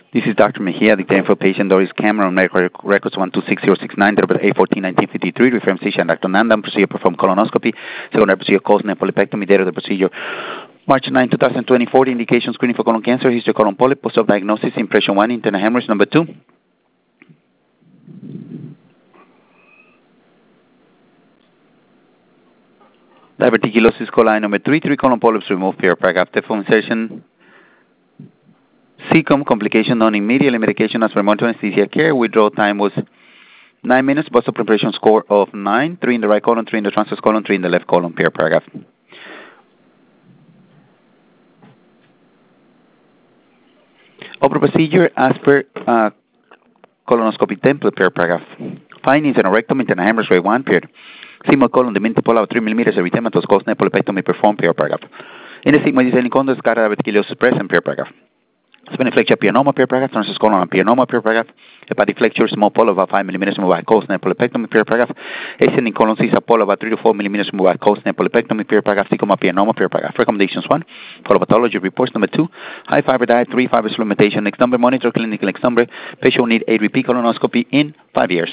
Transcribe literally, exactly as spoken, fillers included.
This is Doctor Mejia, dictating for patient Doris Cameron, medical records one two six zero six nine, double A fourteen nineteen fifty three, reference physician Doctor Nandan, procedure performed colonoscopy, secondary procedure caused polypectomy, date of the procedure March ninth, twenty twenty-four, the indication screening for colon cancer, history colon polyp, post-op diagnosis, impression one, internal hemorrhage, number two. Diverticulosis coli, number three, three colon polyps removed, paragraph, Teflon insertion. C C O M complication non immediately, medication as per monitoring anesthesia care. Withdrawal time was nine minutes. Bustal preparation score of nine. Three in the right colon, three in the transverse colon, three in the left colon. Per paragraph. Open procedure as per uh, colonoscopy template. Per paragraph. Findings and rectum internal hemorrhage grade one. Period. Sigmoid colon de multipolar of three millimeters. Erythematous caused polypectomy performed. Per paragraph. In the sigmoid discerning conduct, scarra diverticulosis present. Per paragraph. Spiniflexure pianoma, per paragraph, transverse colon pianoma, per paragraph, hepatic flexure, small polyp about five millimeters, mobile coast, polypectomy, per paragraph, ascending colon, CISA polyp about three to four millimeters, mobile coast, polypectomy, per paragraph, Cicoma pianoma, per paragraph. Recommendations one, follow pathology reports. Number two, high fiber diet, three fiber supplementation, next number, monitor clinical next number, patient will need a repeat colonoscopy in five years.